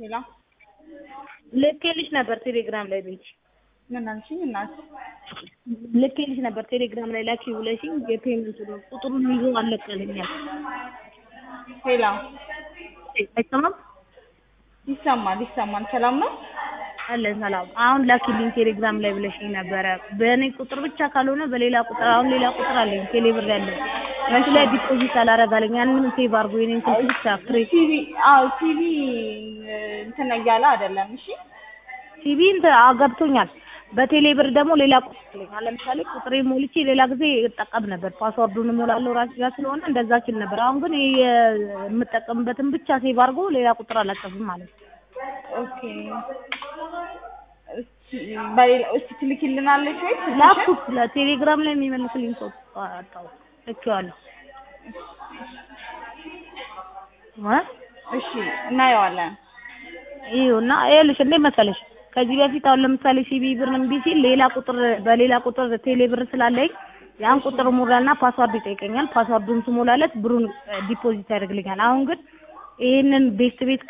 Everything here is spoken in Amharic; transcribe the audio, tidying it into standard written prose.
ሌላ ልኬልሽ ነበር ቴሌግራም ላይ ቤት ምን አልሽኝ? እናት ልኬልሽ ነበር ቴሌግራም ላይ ላኪ ብለሽኝ የፔመንት ነው ቁጥሩን ይዞ አለቀልኛል። ሌላ አይሰማም? ይሰማል። ሰላም ነው አለ ሰላም። አሁን ላኪልኝ ቴሌግራም ላይ ብለሽኝ ነበረ። በእኔ ቁጥር ብቻ ካልሆነ በሌላ ቁጥር አሁን ሌላ ቁጥር አለኝ ቴሌብር ያለው አንቺ ላይ ዲፖዚት አላረጋለኝ ያንን ሴቭ አድርጎ የኔን ስልክ ብቻ ክሬት ሲቪ እንትን እያለ አይደለም። እሺ ሲቪ ገብቶኛል። በቴሌብር ደግሞ ሌላ ቁጥር አለኝ። ለምሳሌ ቁጥሬ ሞልቼ ሌላ ጊዜ እጠቀም ነበር። ፓስወርዱን ሞላለሁ ራሴ ጋር ስለሆነ እንደዛ ችል ነበር። አሁን ግን የምጠቀምበትን ብቻ ሴቭ አድርጎ ሌላ ቁጥር አላጠፍም ማለት ነው። ኦኬ እስቲ ትልኪልናለች ወይ? ላኩት ለቴሌግራም ላይ የሚመልስልኝ ሰው አጣው ልኬዋለሁ። እሺ እናየዋለን። ይኸውና ይኸውልሽ እንዴት መሰለሽ ከዚህ በፊት አሁን ለምሳሌ ሲቢ ብር እምቢ ሲል ሌላ ቁጥር በሌላ ቁጥር ቴሌ ብር ስላለኝ ያን ቁጥር ሞላና ፓስዋርድ ይጠይቀኛል። ፓስዋርዱን ስሞላለት ብሩን ዲፖዚት ያደርግልኛል። አሁን ግን ይሄንን ቤት